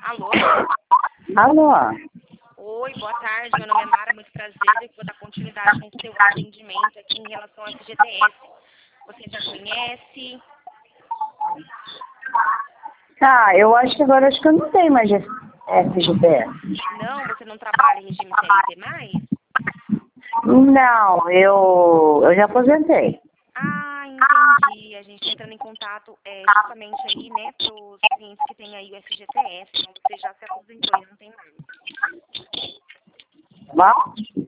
Alô? Alô? Oi, boa tarde. Meu nome é Mara, muito prazer. Eu vou dar continuidade no seu atendimento aqui em relação ao FGTS. Você já conhece? Tá, eu acho que agora eu não tenho mais FGTS. Não, você não trabalha em regime CLT mais? Não, eu já aposentei. Ah, entendi. A gente está entrando em contato justamente aí, né, para os clientes que têm aí o FGTS. Então você já se aposentou e não tem mais. Bom?